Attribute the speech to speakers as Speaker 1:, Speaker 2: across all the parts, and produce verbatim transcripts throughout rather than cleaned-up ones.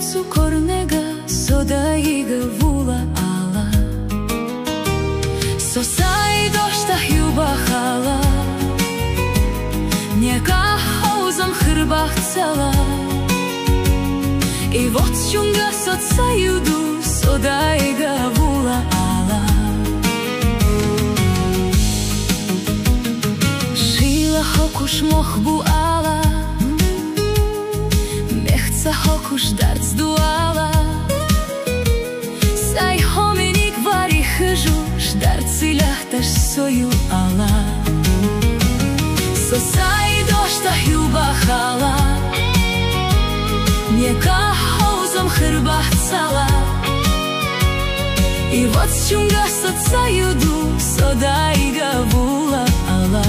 Speaker 1: su kornega soda iga vula ala so sai dosta hyuba hala Njeka hauzam hrbah cala I vod čunga sot sajudu soda iga vula ala Šila hokuš mohbu ala Mehca hokuš darc duala Sai hominik vari hëžu Shdarci lahtash soju ala So sai doshta hyuba hala Njeka hauzam hrbah cala I vod čunga sot sajudu Soda iga vula ala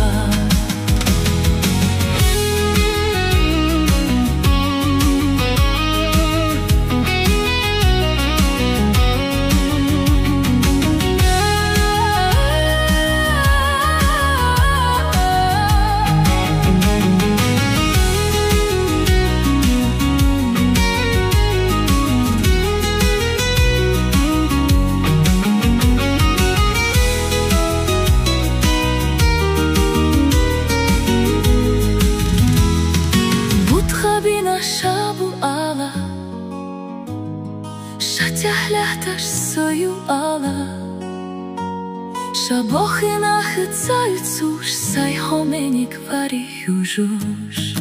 Speaker 1: Shabu ala Shatah lahtash soju ala Shabochina chycając Sai homenik vari hužuš